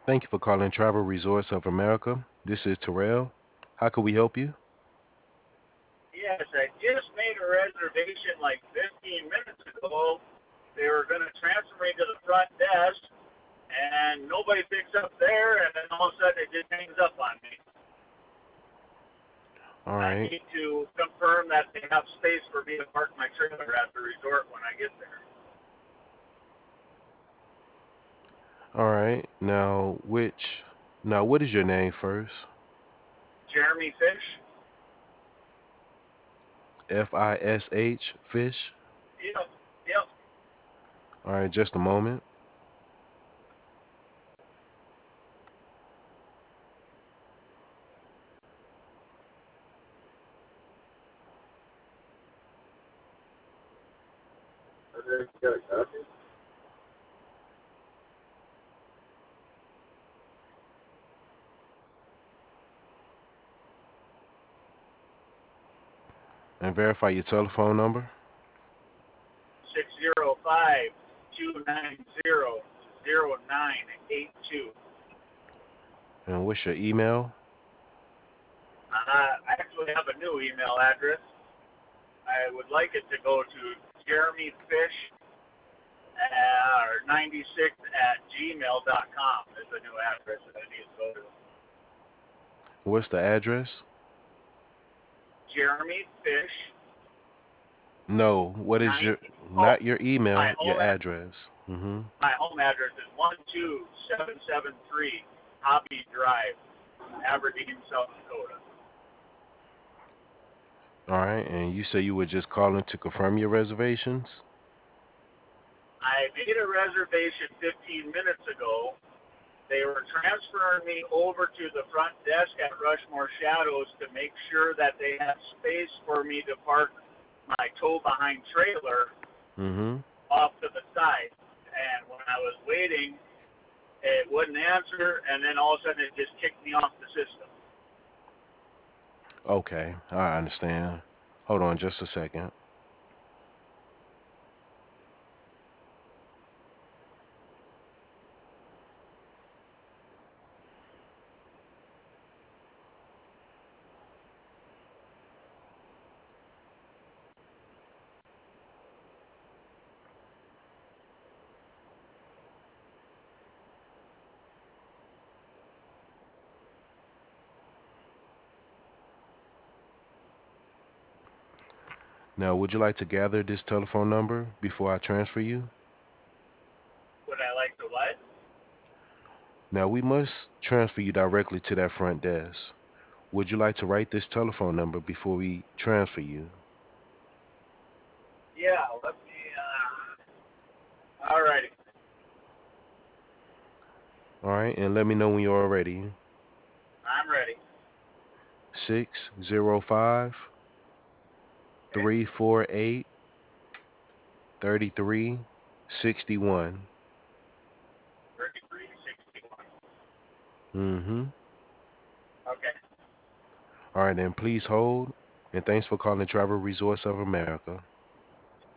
Thank you for calling Travel Resorts of America. This is Terrell. How can we help you? Yes, I just made a reservation like 15 minutes ago. They were going to transfer me to the front desk, and nobody picks up there, and then all of a sudden it just hangs up on me. All I right. need to confirm that they have space for me to park my trailer at the resort when I get there. All right. Now what is your name first? Jeremy Fish? Fish Fish. Yep, yep. All right, just a moment. And verify your telephone number. 605-290-0982. And what's your email? I actually have a new email address. I would like it to go to Jeremy Fish or 96 at gmail.com is the new address that I need to go to. What's the address? Jeremy Fish, No, what is 90, your oh, not your my email, your home, address. Mm-hmm. my home address is 12773 Hobby Drive, Aberdeen, South Dakota. All right, and you say you were just calling to confirm your reservations? I made a reservation 15 minutes ago. They were transferring me over to the front desk at Rushmore Shadows to make sure that they had space for me to park my tow behind trailer Mm-hmm. off to the side. And when I was waiting, it wouldn't answer, and then all of a sudden it just kicked me off the system. Okay, I understand. Hold on just a second. Now, would you like to gather this telephone number before I transfer you? Would I like to what? Now, we must transfer you directly to that front desk. Would you like to write this telephone number before we transfer you? Yeah, let me, alrighty. All right, and let me know when you're ready. I'm ready. 605 Okay, 348 3361. 3361. Mm-hmm. Okay. All right, then please hold. And thanks for calling Travel Resorts of America.